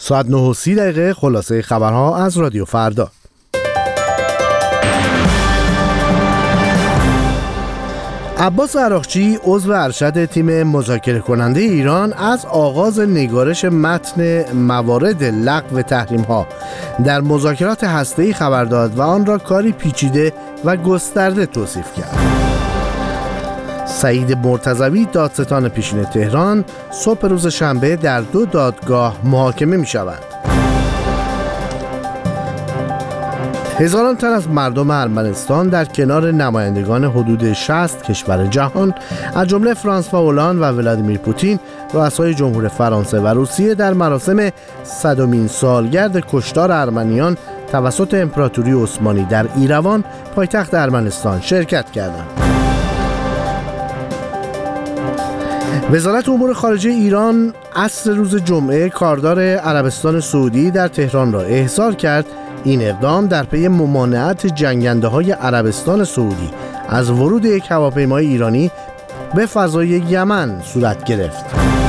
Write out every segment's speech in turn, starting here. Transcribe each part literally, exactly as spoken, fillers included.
ساعت نه و سی دقیقه خلاصه خبرها از رادیو فردا. عباس عراقچی عضو ارشد تیم مذاکره کننده ایران از آغاز نگارش متن موارد لغو تحریم‌ها در مذاکرات هسته‌ای خبر داد و آن را کاری پیچیده و گسترده توصیف کرد. سعید مرتضوی دادستان پیشین تهران صبح روز شنبه در دو دادگاه محاکمه می شود. هزاران تن از مردم ارمنستان در کنار نمایندگان حدود شصت کشور جهان از جمله فرانسوا هولند و ولادیمیر پوتین رؤسای جمهور فرانسه و روسیه در مراسم صدمین سالگرد کشتار ارمنیان توسط امپراتوری عثمانی در ایروان پایتخت ارمنستان شرکت کردند. وزارت امور خارجه ایران عصر روز جمعه کاردار عربستان سعودی در تهران را احضار کرد. این اقدام در پی ممانعت جنگنده‌های عربستان سعودی از ورود یک هواپیمای ایرانی به فضای یمن صورت گرفت.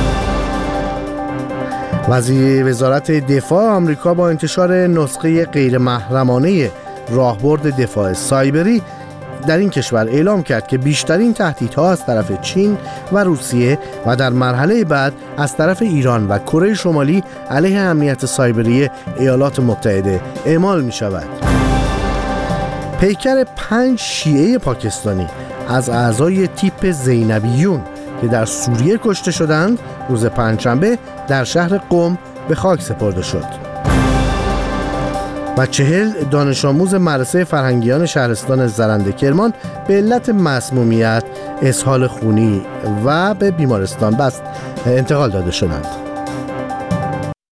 وزیر وزارت دفاع آمریکا با انتشار نسخه غیرمحرمانه راهبرد دفاع سایبری در این کشور اعلام کرد که بیشترین تهدیدها از طرف چین و روسیه و در مرحله بعد از طرف ایران و کره شمالی علیه امنیت سایبری ایالات متحده اعمال می شود. پیکر پنج شیعه پاکستانی از اعضای تیپ زینبیون که در سوریه کشته شدند روز پنجشنبه در شهر قم به خاک سپرده شد. و چهل دانش آموز مدرسه فرهنگیان شهرستان زرنده کرمان به علت مسمومیت، اسهال خونی و به بیمارستان بست انتقال داده شدند.